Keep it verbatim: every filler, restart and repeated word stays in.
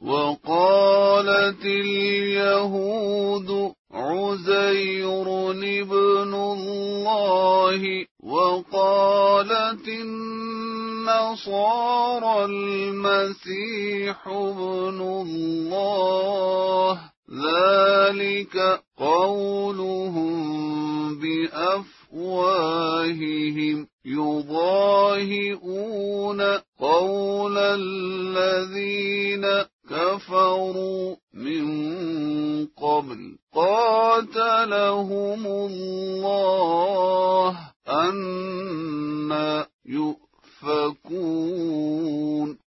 وقالت اليهود عزير ابن الله وقالت النصارى المسيح ابن الله ذلك قولهم بأفواههم يضاهئون قول الذين كفروا من قبل قاتلهم الله